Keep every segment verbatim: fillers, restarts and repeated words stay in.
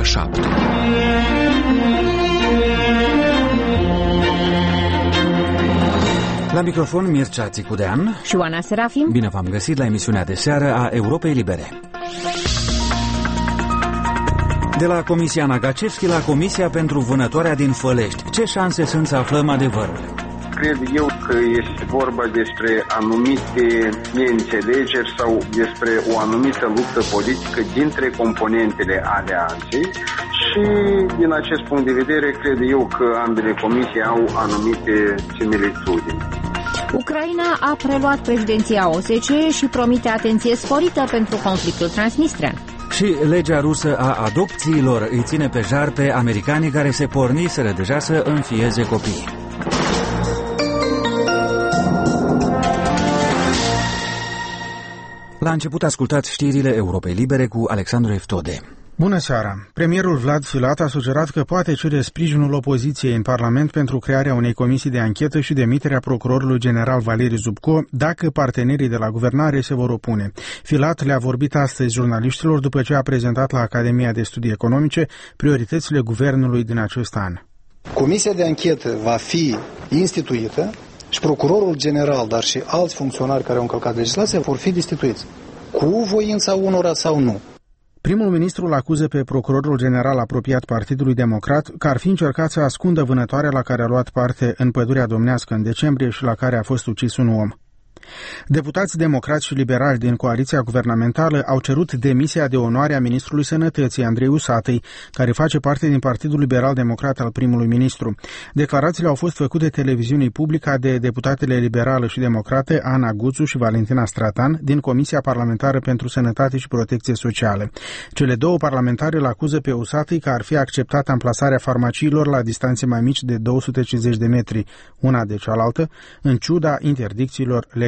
șapte. La microfon Mircea Țicudean și Oana Serafim. Bine v-am găsit la emisiunea de seară a Europei Libere. De la Comisia Nagacevski la Comisia pentru Vânătoarea din Fălești. Ce șanse sunt să aflăm adevărul? Cred eu că este vorba despre anumite neînțelegeri sau despre o anumită luptă politică dintre componentele alianței și din acest punct de vedere cred eu că ambele comisii au anumite similitudini. Ucraina a preluat președinția O S C E și promite atenție sporită pentru conflictul transnistrian. Și legea rusă a adopțiilor îi ține pe jar pe americanii care se porniseră deja să înfieze copiii. La început ascultați știrile Europei Libere cu Alexandru Eftode. Bună seara! Premierul Vlad Filat a sugerat că poate cere sprijinul opoziției în Parlament pentru crearea unei comisii de anchetă și demiterea procurorului general Valeriu Zubco dacă partenerii de la guvernare se vor opune. Filat le-a vorbit astăzi jurnaliștilor după ce a prezentat la Academia de Studii Economice prioritățile guvernului din acest an. Comisia de anchetă va fi instituită și procurorul general, dar și alți funcționari care au încălcat legislația vor fi destituiți. Cu voința unora sau nu. Primul ministru îl acuză pe procurorul general apropiat Partidului Democrat că ar fi încercat să ascundă vânătoarea la care a luat parte în Pădurea Domnească în decembrie și la care a fost ucis un om. Deputați democrați și liberali din coaliția guvernamentală au cerut demisia de onoare a ministrului Sănătății, Andrei Usatăi, care face parte din Partidul Liberal-Democrat al primului ministru. Declarațiile au fost făcute televiziunii publica de deputatele liberale și democrate Ana Guțu și Valentina Stratan din Comisia Parlamentară pentru Sănătate și Protecție Socială. Cele două parlamentare îl acuză pe Usatăi că ar fi acceptat amplasarea farmaciilor la distanțe mai mici de două sute cincizeci de metri, una de cealaltă, în ciuda interdicțiilor legale.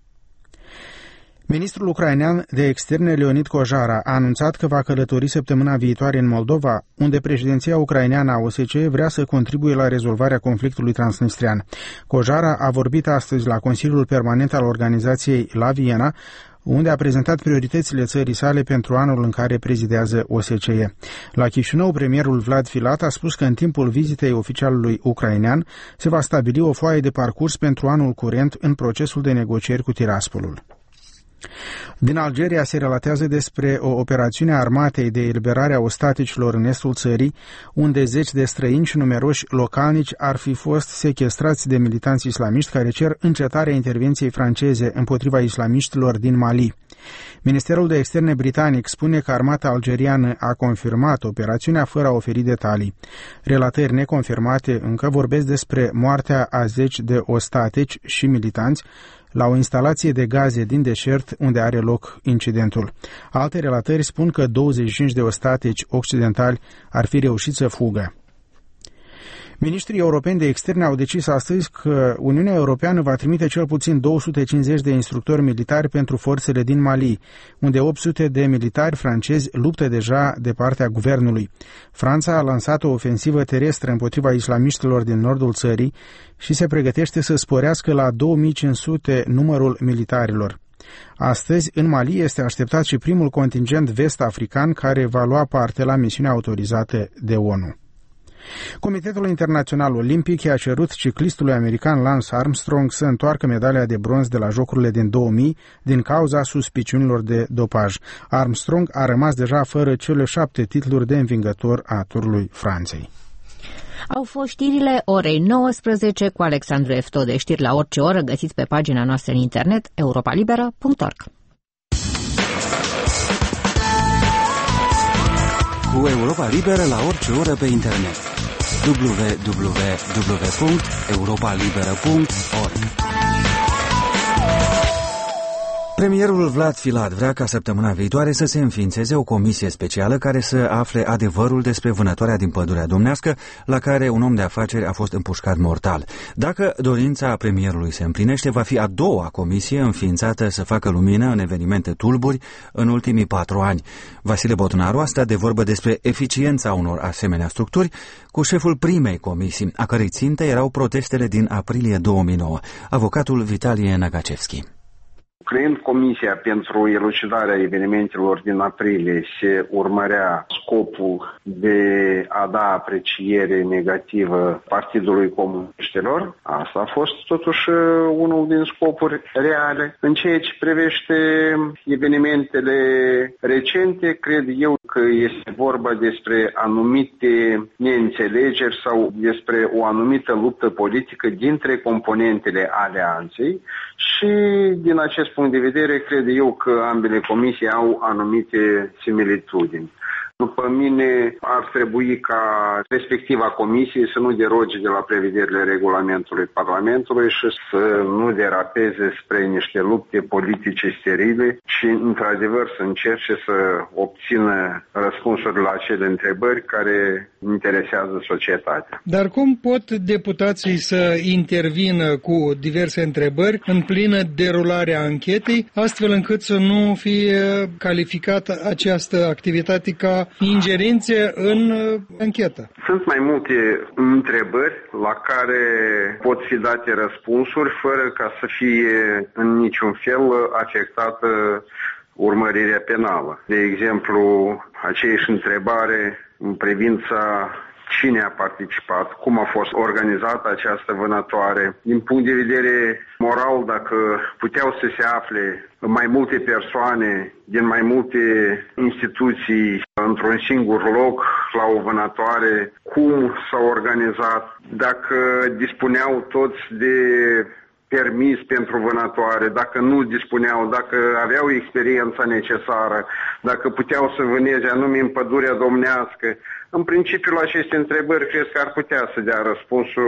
Ministrul ucrainean de externe Leonid Kojara a anunțat că va călători săptămâna viitoare în Moldova, unde președinția ucraineană a O S C E vrea să contribuie la rezolvarea conflictului transnistrian. Kojara a vorbit astăzi la Consiliul Permanent al organizației la Viena, unde a prezentat prioritățile țării sale pentru anul în care prezidează O S C E. La Chișinău, premierul Vlad Filat a spus că în timpul vizitei oficialului ucrainean se va stabili o foaie de parcurs pentru anul curent în procesul de negocieri cu Tiraspolul. Din Algeria se relatează despre o operațiune a armatei de eliberare a ostaticilor în estul țării, unde zeci de străini și numeroși localnici ar fi fost sechestrați de militanți islamiști care cer încetarea intervenției franceze împotriva islamiștilor din Mali. Ministerul de Externe britanic spune că armata algeriană a confirmat operațiunea fără a oferi detalii. Relatări neconfirmate încă vorbesc despre moartea a zeci de ostatici și militanți la o instalație de gaze din deșert unde are loc incidentul. Alte relatări spun că douăzeci și cinci de ostatici occidentali ar fi reușit să fugă. Ministrii europeni de externe au decis astăzi că Uniunea Europeană va trimite cel puțin două sute cincizeci de instructori militari pentru forțele din Mali, unde opt sute de militari francezi luptă deja de partea guvernului. Franța a lansat o ofensivă terestră împotriva islamiștilor din nordul țării și se pregătește să sporească la două mii cinci sute numărul militarilor. Astăzi, în Mali este așteptat și primul contingent vest-african care va lua parte la misiunea autorizată de ONU. Comitetul Internațional Olimpic i-a cerut ciclistului american Lance Armstrong să întoarcă medalia de bronz de la Jocurile din două mii din cauza suspiciunilor de dopaj. Armstrong a rămas deja fără cele șapte titluri de învingător a Turului Franței. Au fost știrile orei nouăsprezece cu Alexandru Eftode. Știri la orice oră găsiți pe pagina noastră în internet europa liberă punct org. Cu Europa Liberă la orice oră pe internet. w w w punct europa liberă punct org. Premierul Vlad Filat vrea ca săptămâna viitoare să se înființeze o comisie specială care să afle adevărul despre vânătoarea din Pădurea Domnească, la care un om de afaceri a fost împușcat mortal. Dacă dorința premierului se împlinește, va fi a doua comisie înființată să facă lumină în evenimente tulburi în ultimii patru ani. Vasile Botnaru a stat de vorbă despre eficiența unor asemenea structuri cu șeful primei comisii, a cărei țintă erau protestele din aprilie două mii nouă, avocatul Vitalie Nagacevski. Creând Comisia pentru elucidarea evenimentelor din aprilie, se urmărea scopul de a da apreciere negativă Partidului Comuniștilor. Asta a fost totuși unul din scopuri reale. În ceea ce privește evenimentele recente, cred eu că este vorba despre anumite neînțelegeri sau despre o anumită luptă politică dintre componentele alianței și din acest punct de vedere cred eu că ambele comisii au anumite similitudini. După mine, ar trebui ca respectiva comisie să nu deroge de la prevederile regulamentului Parlamentului și să nu derapeze spre niște lupte politice sterile și, într-adevăr, să încerce să obțină răspunsuri la acele întrebări care interesează societatea. Dar cum pot deputații să intervină cu diverse întrebări în plină derulare a anchetei, astfel încât să nu fie calificată această activitate ca ingerințe în anchetă? Sunt mai multe întrebări la care pot fi date răspunsuri fără ca să fie în niciun fel afectată urmărirea penală. De exemplu, aceeași întrebare în privința cine a participat, cum a fost organizată această vânătoare. Din punct de vedere moral, dacă puteau să se afle mai multe persoane din mai multe instituții într-un singur loc la o vânătoare, cum s-au organizat, dacă dispuneau toți de permis pentru vânătoare, dacă nu dispuneau, dacă aveau experiența necesară, dacă puteau să vâneze anume în pădurea domnească. În principiu, la aceste întrebări, cred că ar putea să dea răspunsul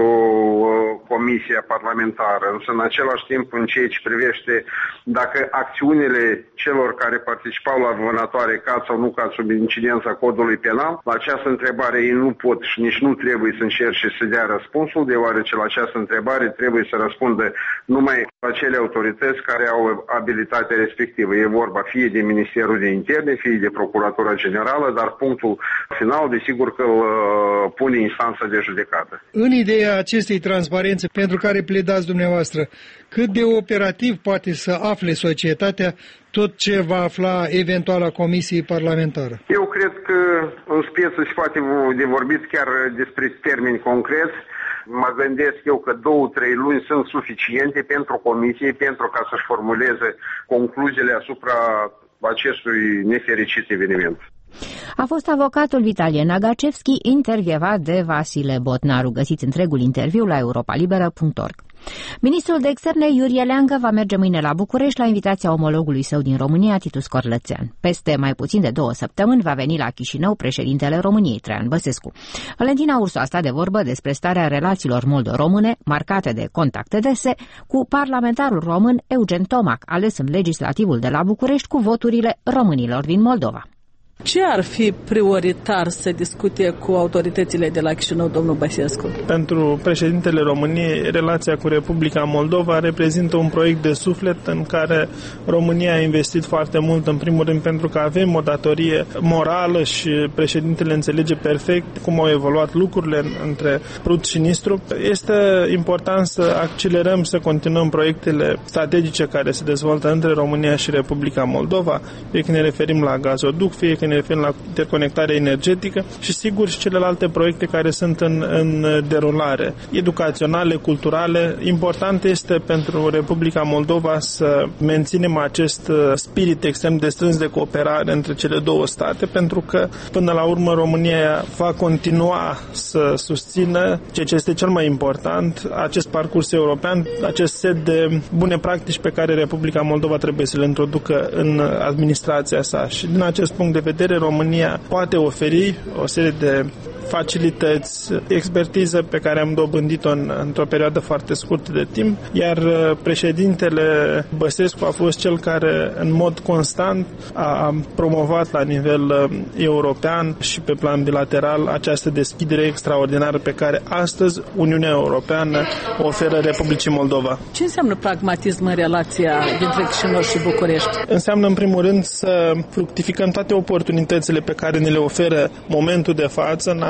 Comisia Parlamentară, însă în același timp, în ceea ce privește dacă acțiunile celor care participau la vânătoare cad sau nu cad sub incidența codului penal, la această întrebare ei nu pot și nici nu trebuie să încerce să dea răspunsul, deoarece la această întrebare trebuie să răspundă numai acele autorități care au abilitatea respectivă. E vorba fie de Ministerul de Interne, fie de Procuratura Generală, dar punctul final, desigur, că îl pune instanța de judecată. În ideea acestei transparențe pentru care pledați dumneavoastră, cât de operativ poate să afle societatea tot ce va afla eventuala comisie parlamentară? Eu cred că în speță se poate de vorbit chiar despre termeni concreți. Mă gândesc eu că două, trei luni sunt suficiente pentru comisie, pentru ca să-și formuleze concluziile asupra acestui nefericit eveniment. A fost avocatul Vitalie Nagacevski, intervievat de Vasile Botnaru. Găsiți întregul interviu la europa liberă punct org. Ministrul de Externe Iurie Leangă va merge mâine la București la invitația omologului său din România, Titus Corlățean. Peste mai puțin de două săptămâni va veni la Chișinău președintele României, Traian Băsescu. Valentina Ursu a stat de vorbă despre starea relațiilor moldo-române, marcate de contacte dese, cu parlamentarul român Eugen Tomac, ales în legislativul de la București cu voturile românilor din Moldova. Ce ar fi prioritar să discute cu autoritățile de la Chișinău, domnul Băsescu? Pentru președintele României, relația cu Republica Moldova reprezintă un proiect de suflet în care România a investit foarte mult, în primul rând pentru că avem o datorie morală și președintele înțelege perfect cum au evoluat lucrurile între Prut și Nistru. Este important să accelerăm, să continuăm proiectele strategice care se dezvoltă între România și Republica Moldova, fie că ne referim la gazoduct, fie că ne referim la interconectare energetică și sigur și celelalte proiecte care sunt în, în derulare, educaționale, culturale. Important este pentru Republica Moldova să menținem acest spirit extrem de strâns de cooperare între cele două state, pentru că până la urmă România va continua să susțină ceea ce este cel mai important, acest parcurs european, acest set de bune practici pe care Republica Moldova trebuie să le introducă în administrația sa. Și din acest punct de vedere România poate oferi o serie de facilități, expertiză pe care am dobândit-o în, într-o perioadă foarte scurtă de timp, iar președintele Băsescu a fost cel care în mod constant a promovat la nivel european și pe plan bilateral această deschidere extraordinară pe care astăzi Uniunea Europeană oferă Republicii Moldova. Ce înseamnă pragmatism în relația dintre Chișinău și București? Înseamnă în primul rând să fructificăm toate oportunitățile pe care ne le oferă momentul de față, în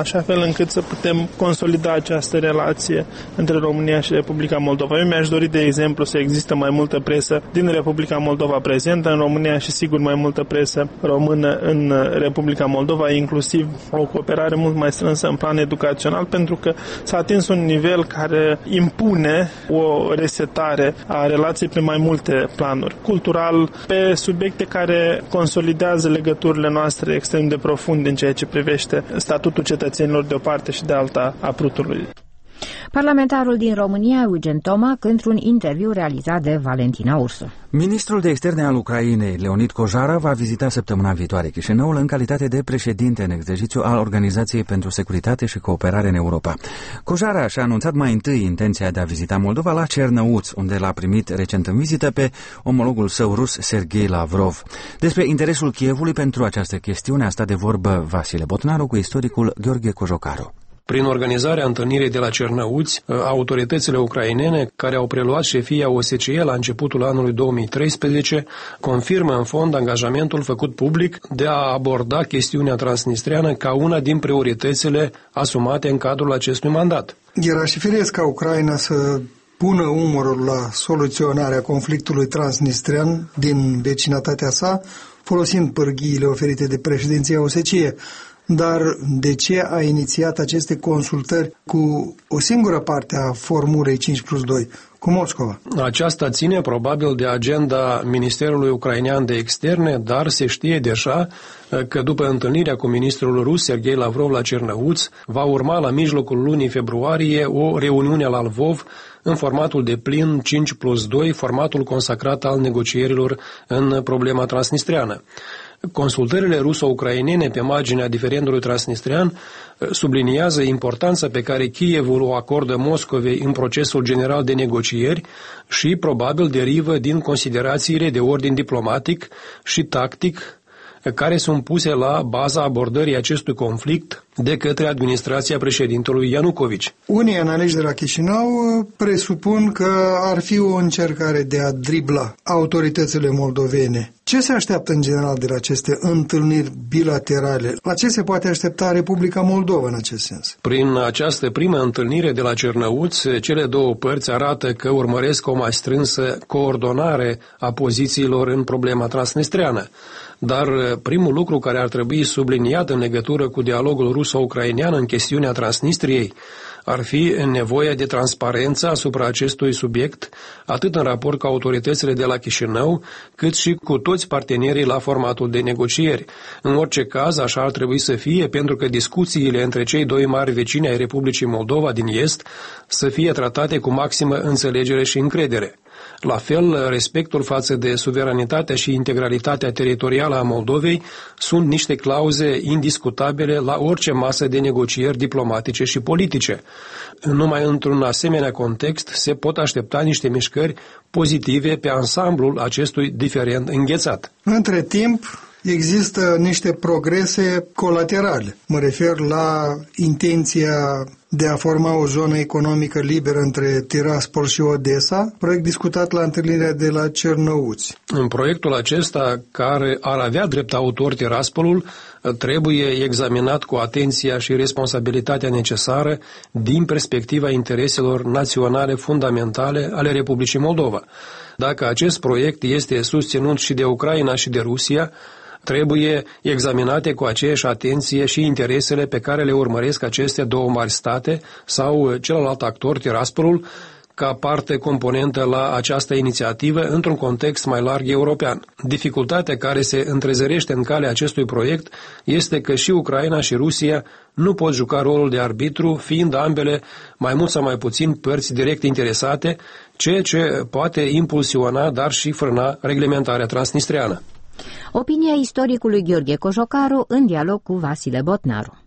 așa fel încât să putem consolida această relație între România și Republica Moldova. Eu mi-aș dori, de exemplu, să există mai multă presă din Republica Moldova prezentă în România și, sigur, mai multă presă română în Republica Moldova, inclusiv o cooperare mult mai strânsă în plan educațional, pentru că s-a atins un nivel care impune o resetare a relației pe mai multe planuri. Cultural, pe subiecte care consolidează legăturile noastre extrem de profunde în ceea ce privește statutul cetățenilor de o parte și de alta a Prutului. Parlamentarul din România, Eugen Tomac, într-un interviu realizat de Valentina Ursu. Ministrul de Externe al Ucrainei, Leonid Kozhara, va vizita săptămâna viitoare Chișinăul în calitate de președinte în exercițiu al Organizației pentru Securitate și Cooperare în Europa. Kozhara și-a anunțat mai întâi intenția de a vizita Moldova la Cernăuți, unde l-a primit recent în vizită pe omologul său rus, Sergei Lavrov. Despre interesul Kievului pentru această chestiune a stat de vorbă Vasile Botnaru cu istoricul Gheorghe Cojocaru. Prin organizarea întâlnirii de la Cernăuți, autoritățile ucrainene, care au preluat șefia O S C E la începutul anului două mii treisprezece, confirmă în fond angajamentul făcut public de a aborda chestiunea transnistreană ca una din prioritățile asumate în cadrul acestui mandat. Era și firesc ca Ucraina să pună umărul la soluționarea conflictului transnistrean din vecinătatea sa, folosind pârghiile oferite de președinția O S C E. Dar de ce a inițiat aceste consultări cu o singură parte a formulei cinci plus doi, cu Moscova? Aceasta ține probabil de agenda Ministerului Ucrainean de Externe, dar se știe deja că după întâlnirea cu ministrul rus Sergei Lavrov la Cernăuți, va urma la mijlocul lunii februarie o reuniune la Lvov în formatul de plin cinci plus doi, formatul consacrat al negocierilor în problema transnistreană. Consultările ruso-ucrainene pe marginea diferendului transnistrean subliniază importanța pe care Kievul o acordă Moscovei în procesul general de negocieri și probabil derivă din considerațiile de ordin diplomatic și tactic care sunt puse la baza abordării acestui conflict de către administrația președintelui Ianucovici. Unii analiști de la Chișinău presupun că ar fi o încercare de a dribla autoritățile moldovene. Ce se așteaptă în general de la aceste întâlniri bilaterale? La ce se poate aștepta Republica Moldova în acest sens? Prin această primă întâlnire de la Cernăuți, cele două părți arată că urmăresc o mai strânsă coordonare a pozițiilor în problema transnistreană. Dar primul lucru care ar trebui subliniat în legătură cu dialogul ruso-ucrainean în chestiunea Transnistriei ar fi nevoia de transparență asupra acestui subiect, atât în raport cu autoritățile de la Chișinău, cât și cu toți partenerii la formatul de negocieri. În orice caz, așa ar trebui să fie, pentru că discuțiile între cei doi mari vecini ai Republicii Moldova din Est să fie tratate cu maximă înțelegere și încredere. La fel, respectul față de suveranitatea și integralitatea teritorială a Moldovei sunt niște clauze indiscutabile la orice masă de negocieri diplomatice și politice. Numai într-un asemenea context se pot aștepta niște mișcări pozitive pe ansamblul acestui diferend înghețat. Între timp, există niște progrese colaterale. Mă refer la intenția de a forma o zonă economică liberă între Tiraspol și Odessa, proiect discutat la întâlnirea de la Cernăuți. În proiectul acesta, care ar avea drept autor Tiraspolul, trebuie examinat cu atenția și responsabilitatea necesară din perspectiva intereselor naționale fundamentale ale Republicii Moldova. Dacă acest proiect este susținut și de Ucraina și de Rusia, trebuie examinate cu aceeași atenție și interesele pe care le urmăresc aceste două mari state sau celălalt actor, Tiraspolul, ca parte componentă la această inițiativă într-un context mai larg european. Dificultatea care se întrezărește în calea acestui proiect este că și Ucraina și Rusia nu pot juca rolul de arbitru, fiind ambele mai mult sau mai puțin părți direct interesate, ceea ce poate impulsiona, dar și frâna reglementarea transnistreană. Opinia istoricului Gheorghe Cojocaru în dialog cu Vasile Botnaru.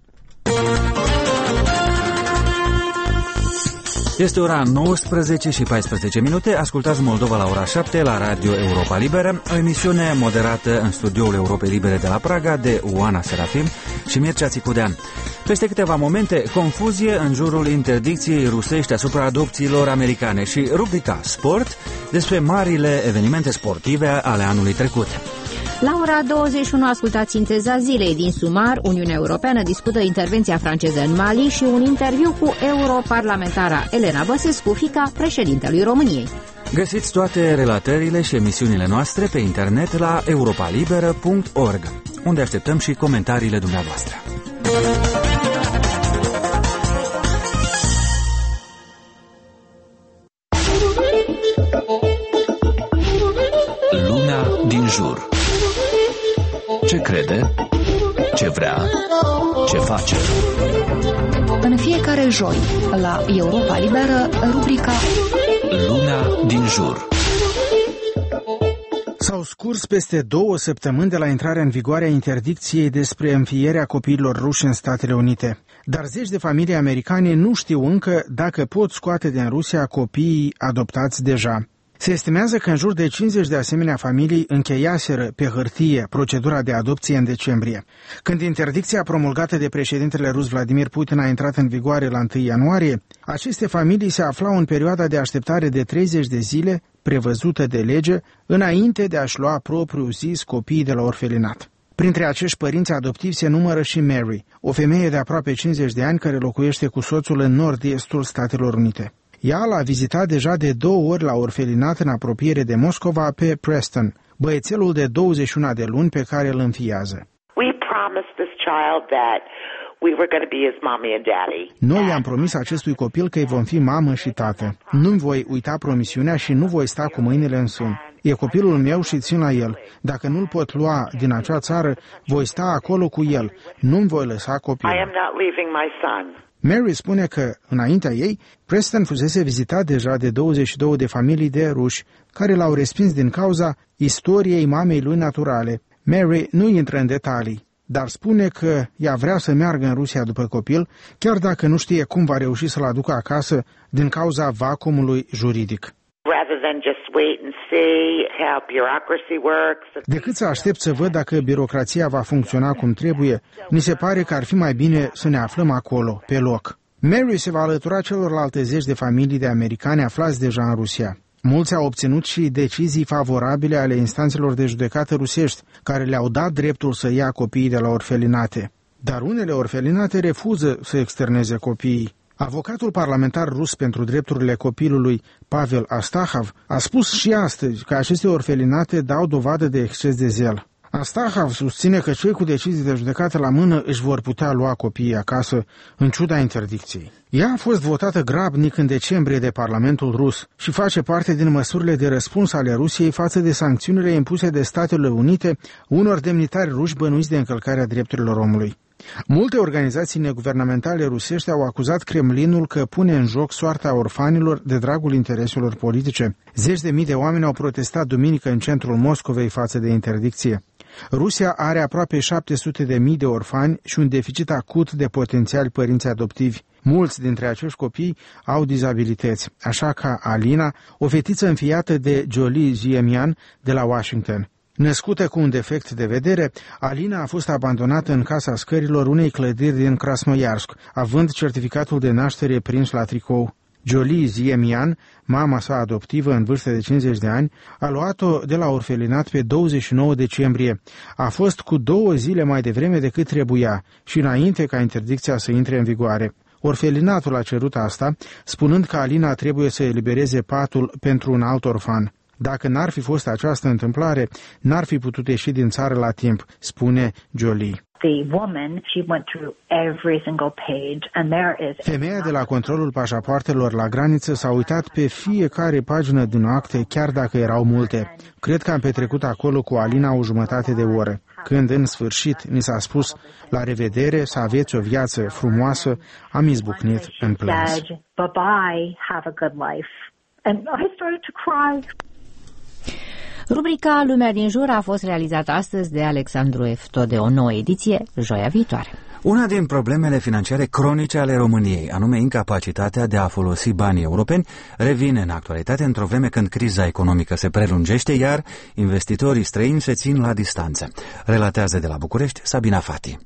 Este ora nouăsprezece și paisprezece minute, ascultați Moldova la ora șapte la Radio Europa Liberă, o emisiune moderată în studioul Europei Libere de la Praga de Oana Serafim și Mircea Țicudean. Peste câteva momente, confuzie în jurul interdicției rusești asupra adopțiilor americane și rubrica Sport despre marile evenimente sportive ale anului trecut. La ora douăzeci și unu ascultați Sinteza zilei. Din sumar, Uniunea Europeană discută intervenția franceză în Mali și un interviu cu europarlamentara Elena Băsescu, fiica președintelui României. Găsiți toate relatările și emisiunile noastre pe internet la europa liberă punct org, unde așteptăm și comentariile dumneavoastră. Lumea din jur. Ce crede? Ce vrea? Ce face? În fiecare joi, la Europa Liberă, rubrica Lumea din jur. S-au scurs peste două săptămâni de la intrarea în vigoare a interdicției despre înfierea copiilor ruși în Statele Unite. Dar zeci de familii americane nu știu încă dacă pot scoate din Rusia copiii adoptați deja. Se estimează că în jur de cincizeci de asemenea familii încheiaseră pe hârtie procedura de adopție în decembrie. Când interdicția promulgată de președintele rus Vladimir Putin a intrat în vigoare la întâi ianuarie, aceste familii se aflau în perioada de așteptare de treizeci de zile, prevăzută de lege, înainte de a-și lua propriu zis copiii de la orfelinat. Printre acești părinți adoptivi se numără și Mary, o femeie de aproape cincizeci de ani care locuiește cu soțul în nord-estul Statelor Unite. Ea l-a vizitat deja de două ori la orfelinat în apropiere de Moscova pe Preston, băiețelul de douăzeci și unu de luni pe care îl înfiază. Noi i-am promis acestui copil că îi vom fi mamă și tată. Nu-mi voi uita promisiunea și nu voi sta cu mâinile în sân. E copilul meu și țin la el. Dacă nu-l pot lua din acea țară, voi sta acolo cu el. Nu-mi voi lăsa copilul. Mary spune că, înaintea ei, Preston fusese vizitat deja de douăzeci și două de familii de ruși, care l-au respins din cauza istoriei mamei lui naturale. Mary nu intră în detalii, dar spune că ea vrea să meargă în Rusia după copil, chiar dacă nu știe cum va reuși să-l aducă acasă din cauza vacuumului juridic. Decât să aștept să văd dacă birocrația va funcționa cum trebuie, ni se pare că ar fi mai bine să ne aflăm acolo, pe loc. Mary se va alătura celorlalte zeci de familii de americani aflați deja în Rusia. Mulți au obținut și decizii favorabile ale instanțelor de judecată rusești, care le-au dat dreptul să ia copiii de la orfelinate. Dar unele orfelinate refuză să externeze copiii. Avocatul parlamentar rus pentru drepturile copilului, Pavel Astahov, a spus și astăzi că aceste orfelinate dau dovadă de exces de zel. Astahov susține că cei cu decizii de judecată la mână își vor putea lua copiii acasă, în ciuda interdicției. Ea a fost votată grabnic în decembrie de Parlamentul rus și face parte din măsurile de răspuns ale Rusiei față de sancțiunile impuse de Statele Unite unor demnitari ruși bănuiți de încălcarea drepturilor omului. Multe organizații neguvernamentale rusești au acuzat Kremlinul că pune în joc soarta orfanilor de dragul intereselor politice. Zeci de mii de oameni au protestat duminică în centrul Moscovei față de interdicție. Rusia are aproape șapte sute de mii de orfani și un deficit acut de potențiali părinți adoptivi. Mulți dintre acești copii au dizabilități, așa ca Alina, o fetiță înfiată de Jolie Ziemian de la Washington. Născută cu un defect de vedere, Alina a fost abandonată în casa scărilor unei clădiri din Krasnoiarsk, având certificatul de naștere prins la tricou. Jolie Ziemian, mama sa adoptivă în vârstă de cincizeci de ani, a luat-o de la orfelinat pe douăzeci și nouă decembrie. A fost cu două zile mai devreme decât trebuia și înainte ca interdicția să intre în vigoare. Orfelinatul a cerut asta, spunând că Alina trebuie să elibereze patul pentru un alt orfan. Dacă n-ar fi fost această întâmplare, n-ar fi putut ieși din țară la timp, spune Jolie. Femeia de la controlul pașapoartelor la graniță s-a uitat pe fiecare pagină din acte, chiar dacă erau multe. Cred că am petrecut acolo cu Alina o jumătate de oră. Când, în sfârșit, ni s-a spus la revedere, să aveți o viață frumoasă, am izbucnit în plâns. Rubrica Lumea din jur a fost realizată astăzi de Alexandru Eftode, o nouă ediție, joia viitoare. Una din problemele financiare cronice ale României, anume incapacitatea de a folosi banii europeni, revine în actualitate într-o vreme când criza economică se prelungește, iar investitorii străini se țin la distanță. Relatează de la București Sabina Fati.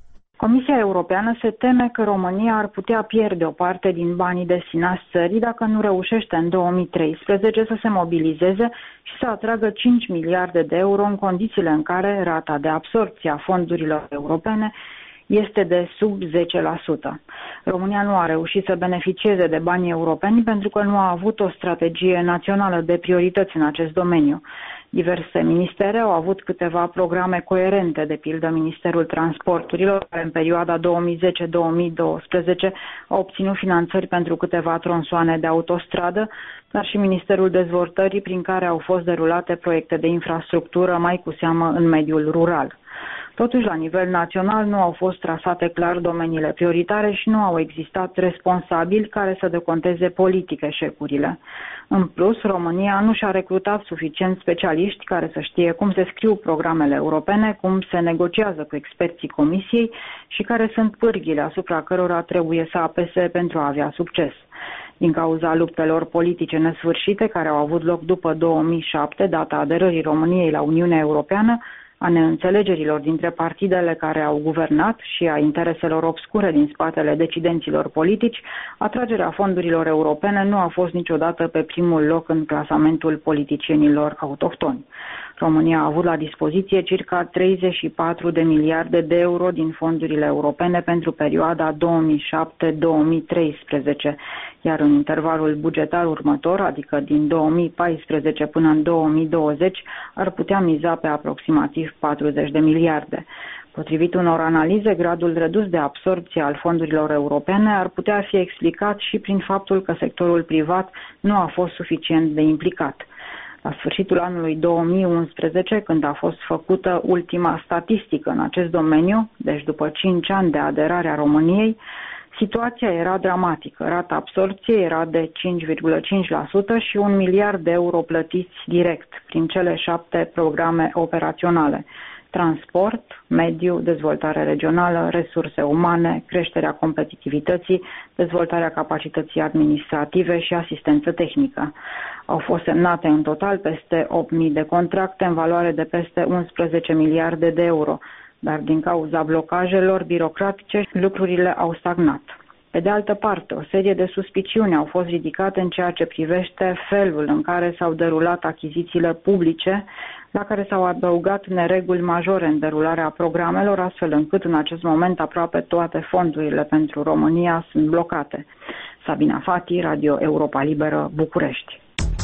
Comisia Europeană se teme că România ar putea pierde o parte din banii destinați țării dacă nu reușește în două mii treisprezece să se mobilizeze și să atragă cinci miliarde de euro în condițiile în care rata de absorbție a fondurilor europene este de sub zece la sută. România nu a reușit să beneficieze de banii europeni pentru că nu a avut o strategie națională de priorități în acest domeniu. Diverse ministere au avut câteva programe coerente, de pildă Ministerul Transporturilor, care în perioada două mii zece două mii doisprezece a obținut finanțări pentru câteva tronsoane de autostradă, dar și Ministerul Dezvoltării, prin care au fost derulate proiecte de infrastructură, mai cu seamă în mediul rural. Totuși, la nivel național nu au fost trasate clar domeniile prioritare și nu au existat responsabili care să deconteze politic eșecurile. În plus, România nu și-a recrutat suficient specialiști care să știe cum se scriu programele europene, cum se negociază cu experții Comisiei și care sunt pârghile asupra cărora trebuie să apese pentru a avea succes. Din cauza luptelor politice nesfârșite care au avut loc după două mii șapte, data aderării României la Uniunea Europeană, a neînțelegerilor dintre partidele care au guvernat și a intereselor obscure din spatele decidenților politici, atragerea fondurilor europene nu a fost niciodată pe primul loc în clasamentul politicienilor autohtoni. România a avut la dispoziție circa treizeci și patru de miliarde de euro din fondurile europene pentru perioada două mii șapte două mii treisprezece, iar în intervalul bugetar următor, adică din două mii paisprezece până în două mii douăzeci, ar putea miza pe aproximativ patruzeci de miliarde. Potrivit unor analize, gradul redus de absorbție al fondurilor europene ar putea fi explicat și prin faptul că sectorul privat nu a fost suficient de implicat. La sfârșitul anului două mii unsprezece, când a fost făcută ultima statistică în acest domeniu, deci după cinci ani de aderare a României, situația era dramatică. Rata absorbției era de cinci virgulă cinci la sută și un miliard de euro plătiți direct prin cele șapte programe operaționale: transport, mediu, dezvoltare regională, resurse umane, creșterea competitivității, dezvoltarea capacității administrative și asistență tehnică. Au fost semnate în total peste opt mii de contracte în valoare de peste unsprezece miliarde de euro, dar din cauza blocajelor birocratice lucrurile au stagnat. Pe de altă parte, o serie de suspiciuni au fost ridicate în ceea ce privește felul în care s-au derulat achizițiile publice, la care s-au adăugat nereguli majore în derularea programelor, astfel încât în acest moment aproape toate fondurile pentru România sunt blocate. Sabina Fati, Radio Europa Liberă, București.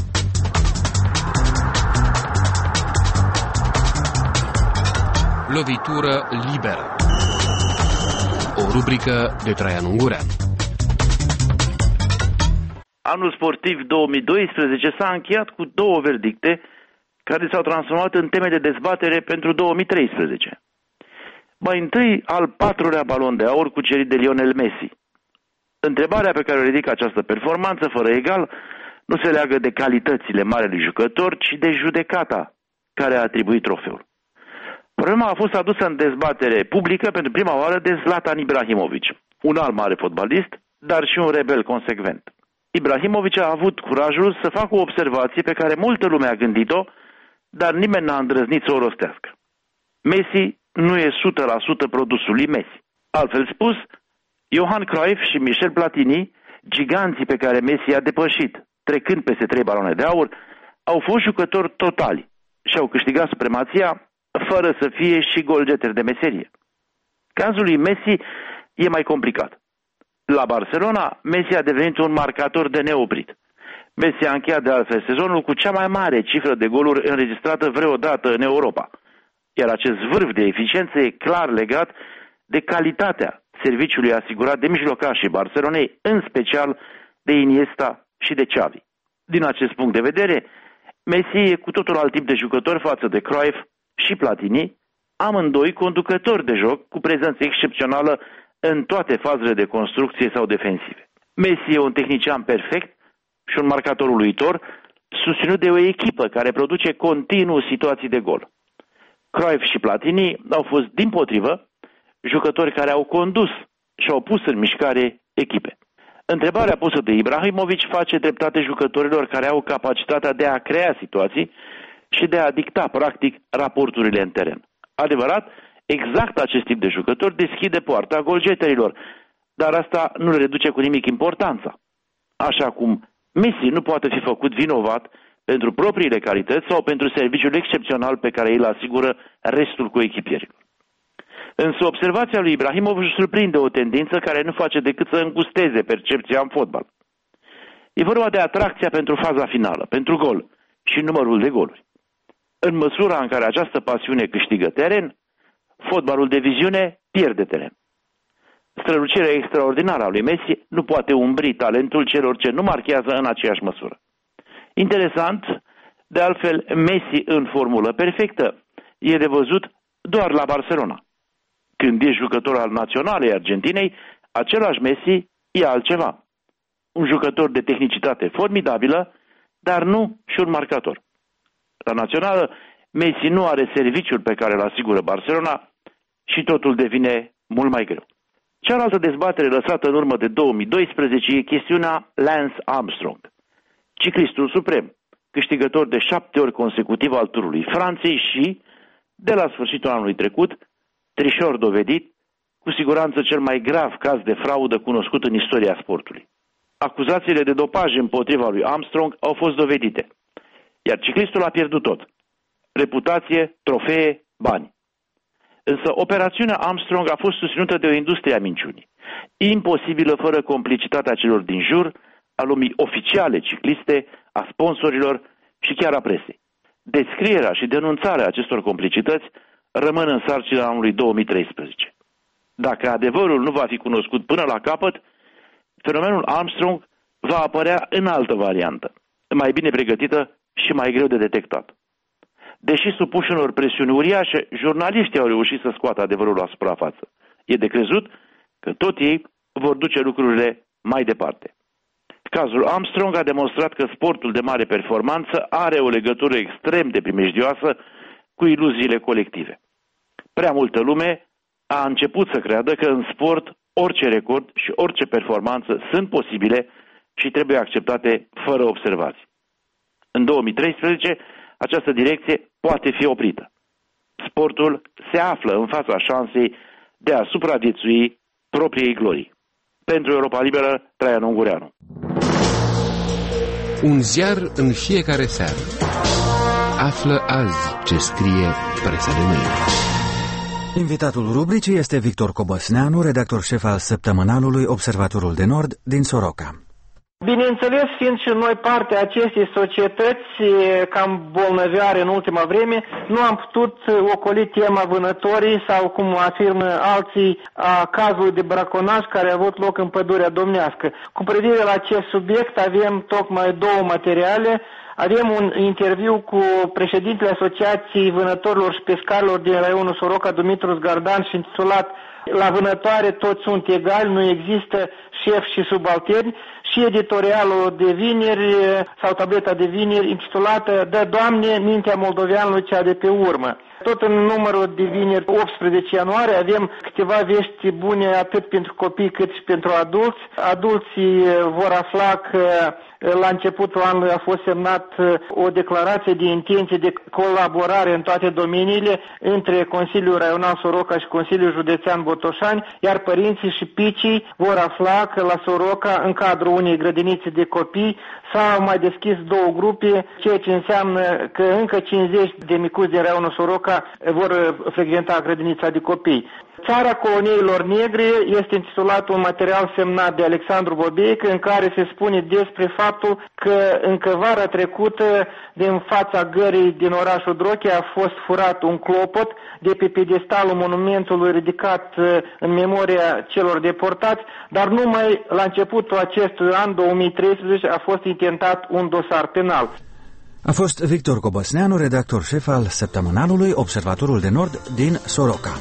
Lovitură liberă. O rubrică de Traian Ungurean. Anul sportiv două mii doisprezece s-a încheiat cu două verdicte care s-au transformat în teme de dezbatere pentru două mii treisprezece. Mai întâi, al patrulea balon de aur cucerit de Lionel Messi. Întrebarea pe care o ridică această performanță fără egal nu se leagă de calitățile marelui jucător, ci de judecata care a atribuit trofeul. Problema a fost adusă în dezbatere publică pentru prima oară de Zlatan Ibrahimović, un alt mare fotbalist, dar și un rebel consecvent. Ibrahimović a avut curajul să facă o observație pe care multă lume a gândit-o, dar nimeni n-a îndrăznit să o rostească. Messi nu e o sută la sută produsul lui Messi. Altfel spus, Johan Cruyff și Michel Platini, giganții pe care Messi i-a depășit, trecând peste trei baloane de aur, au fost jucători totali și au câștigat supremația fără să fie și golgeteri de meserie. Cazul lui Messi e mai complicat. La Barcelona, Messi a devenit un marcator de neoprit. Messi a încheiat de altfel sezonul cu cea mai mare cifră de goluri înregistrată vreodată în Europa. Iar acest vârf de eficiență e clar legat de calitatea serviciului asigurat de mijlocașii Barcelonei, în special de Iniesta și de Xavi. Din acest punct de vedere, Messi e cu totul alt tip de jucător față de Cruyff și Platini, amândoi conducători de joc cu prezență excepțională în toate fazele de construcție sau defensive. Messi e un tehnician perfect și un marcator uluitor, susținut de o echipă care produce continuu situații de gol. Cruyff și Platini au fost, dimpotrivă, jucători care au condus și au pus în mișcare echipe. Întrebarea pusă de Ibrahimović face dreptate jucătorilor care au capacitatea de a crea situații și de a dicta, practic, raporturile în teren. Adevărat, exact acest tip de jucători deschide poarta golgeterilor, dar asta nu le reduce cu nimic importanța. Așa cum Messi nu poate fi făcut vinovat pentru propriile calități sau pentru serviciul excepțional pe care îl asigură restul coechipierilor. Însă observația lui Ibrahimov își surprinde o tendință care nu face decât să îngusteze percepția în fotbal. E vorba de atracția pentru faza finală, pentru gol și numărul de goluri. În măsura în care această pasiune câștigă teren, fotbalul de viziune pierde teren. Strălucirea extraordinară a lui Messi nu poate umbri talentul celor ce nu marchează în aceeași măsură. Interesant, de altfel, Messi în formulă perfectă e de văzut doar la Barcelona. Când e jucător al naționalei Argentinei, același Messi e altceva. Un jucător de tehnicitate formidabilă, dar nu și un marcator. La națională, Messi nu are serviciul pe care îl asigură Barcelona și totul devine mult mai greu. Cealaltă dezbatere lăsată în urmă de două mii doisprezece e chestiunea Lance Armstrong, ciclistul suprem, câștigător de șapte ori consecutiv al Turului Franței și, de la sfârșitul anului trecut, trișor dovedit, cu siguranță cel mai grav caz de fraudă cunoscut în istoria sportului. Acuzațiile de dopaj împotriva lui Armstrong au fost dovedite, iar ciclistul a pierdut tot: reputație, trofee, bani. Însă operațiunea Armstrong a fost susținută de o industrie a minciunii, imposibilă fără complicitatea celor din jur, a lumii oficiale cicliste, a sponsorilor și chiar a presei. Descrierea și denunțarea acestor complicități rămân în sarcina anului două mii treisprezece. Dacă adevărul nu va fi cunoscut până la capăt, fenomenul Armstrong va apărea în altă variantă, mai bine pregătită și mai greu de detectat. Deși supuși unor presiuni uriașe, jurnaliștii au reușit să scoată adevărul la suprafață. E de crezut că tot ei vor duce lucrurile mai departe. Cazul Armstrong a demonstrat că sportul de mare performanță are o legătură extrem de primejdioasă cu iluziile colective. Prea multă lume a început să creadă că în sport orice record și orice performanță sunt posibile și trebuie acceptate fără observații. În două mii treisprezece, această direcție poate fi oprită. Sportul se află în fața șansei de a supraviețui propriei glorii. Pentru Europa Liberă, Traian Ungureanu. Un ziar în fiecare seară. Află azi ce scrie presa de mâine. Invitatul rubricii este Victor Cobăsneanu, redactor șef al săptămânalului Observatorul de Nord din Soroca. Bineînțeles, fiind și noi parte a acestei societăți cam bolnăvioare în ultima vreme, nu am putut ocoli tema vânătorii sau, cum afirmă alții, a cazului de braconaj care a avut loc în Pădurea Domnească. Cu privire la acest subiect avem tocmai două materiale. Avem un interviu cu președintele Asociației Vânătorilor și Pescarilor din raionul Soroca, Dumitru Zgardan, și intitulat "La vânătoare toți sunt egali, nu există șef și subalterni", și editorialul de vineri sau tableta de vineri intitulată "Dă, Doamne, mintea moldoveanului cea de pe urmă". Tot în numărul de vineri optsprezece ianuarie avem câteva vești bune atât pentru copii cât și pentru adulți. Adulții vor afla că la începutul anului a fost semnat o declarație de intenție de colaborare în toate domeniile între Consiliul Raional Soroca și Consiliul Județean Botoșani, iar părinții și picii vor afla că la Soroca, în cadrul unei grădinițe de copii, s-au mai deschis două grupe, ceea ce înseamnă că încă cincizeci de micuți din raionul Soroca vor frecventa grădinița de copii. Țara coloniilor negre este intitulat un material semnat de Alexandru Bobeică, în care se spune despre faptul că încă vara trecută, din fața gării din orașul Drochea, a fost furat un clopot de pe piedestalul monumentului ridicat în memoria celor deportați, dar numai la începutul acestui an, două mii treisprezece, a fost intentat un dosar penal. A fost Victor Cobăsneanu, redactor șef al săptămânalului Observatorul de Nord din Soroca.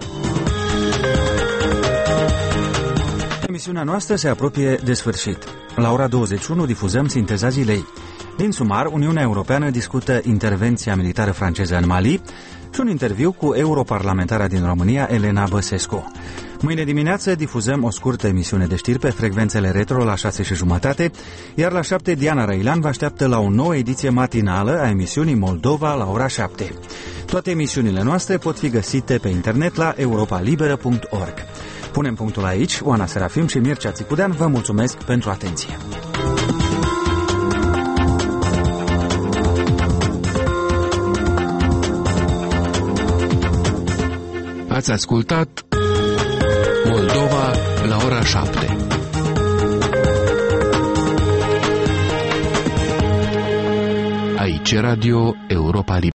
Emisiunea noastră se apropie de sfârșit. La ora douăzeci și unu difuzăm Sinteza zilei. Din sumar, Uniunea Europeană discută intervenția militară franceză în Mali și un interviu cu europarlamentara din România, Elena Băsescu. Mâine dimineață difuzăm o scurtă emisiune de știri pe frecvențele retro la șase și jumătate, iar la șapte Diana Răilan vă așteaptă la o nouă ediție matinală a emisiunii Moldova la ora șapte. Toate emisiunile noastre pot fi găsite pe internet la europa liberă punct org. Punem punctul aici. Oana Serafim și Mircea Țicudean vă mulțumesc pentru atenție. Ați ascultat Moldova la ora șapte. Aici Radio Europa Liberă.